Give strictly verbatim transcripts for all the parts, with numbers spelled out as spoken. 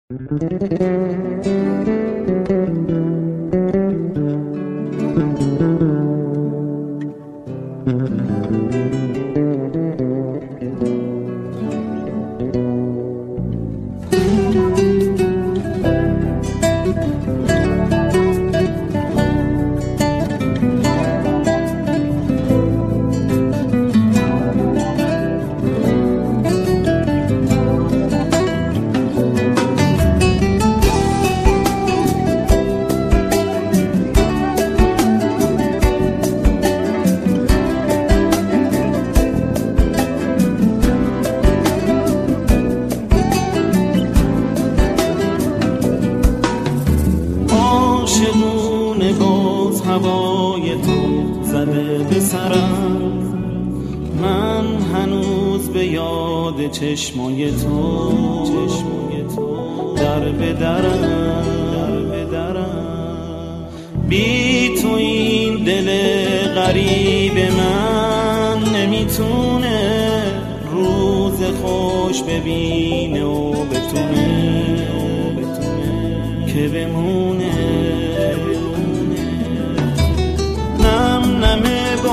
عاشقونه باز هوای تو زده به سرم، من هنوز به یاد چشمای تو چشمای تو در به درم در به درم. بی تو این دل غریب من نمیتونه روز خوش ببینه و بتونه که بمونه. نم نم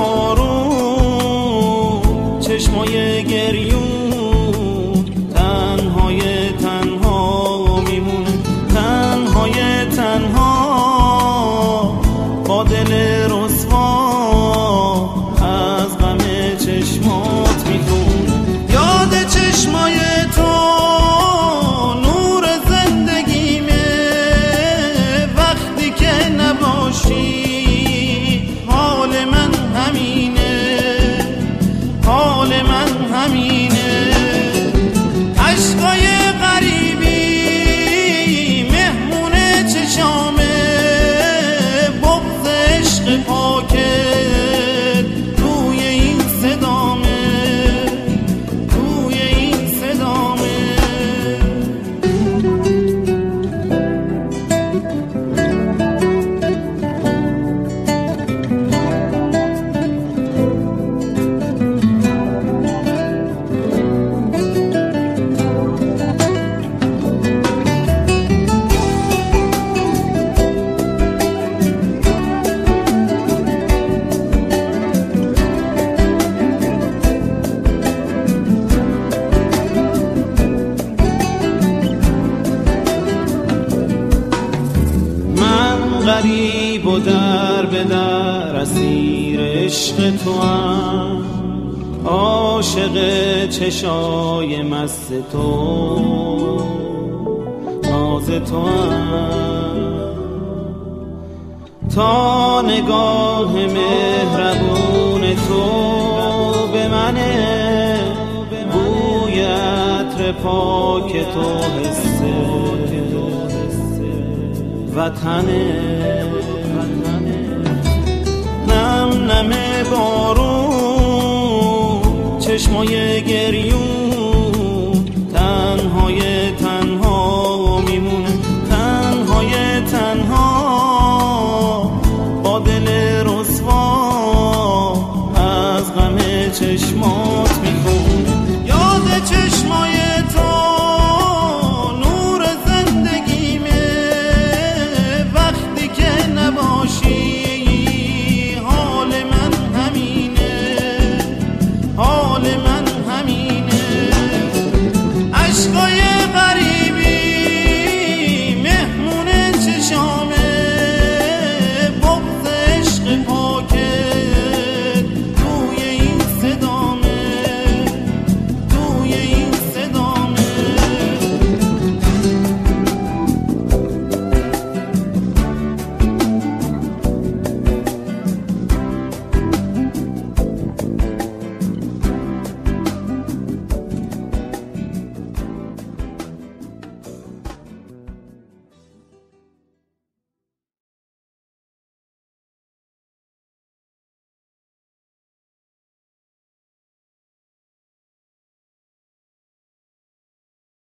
بارون چشمای گریون، تنهای تنها میمونه، تنهای تنها با دل رسوا از غم چشمات میخونه. یاد چشمای تو نور زندگیمه، وقتی که نباشی حال من همینه، حال من همینه. عشقای غریبی مهمونه چشامه، بغض عشق پاکت توی این صدامه، توی این صدامه. غریب و در به در اسیر عشق تو هم، عاشق چشای مست تو ناز تو هم. تا نگاه مهربون تو به منه، بوی عطر پاک تو حسه وطنه. نم نم بارون چشمای گریون،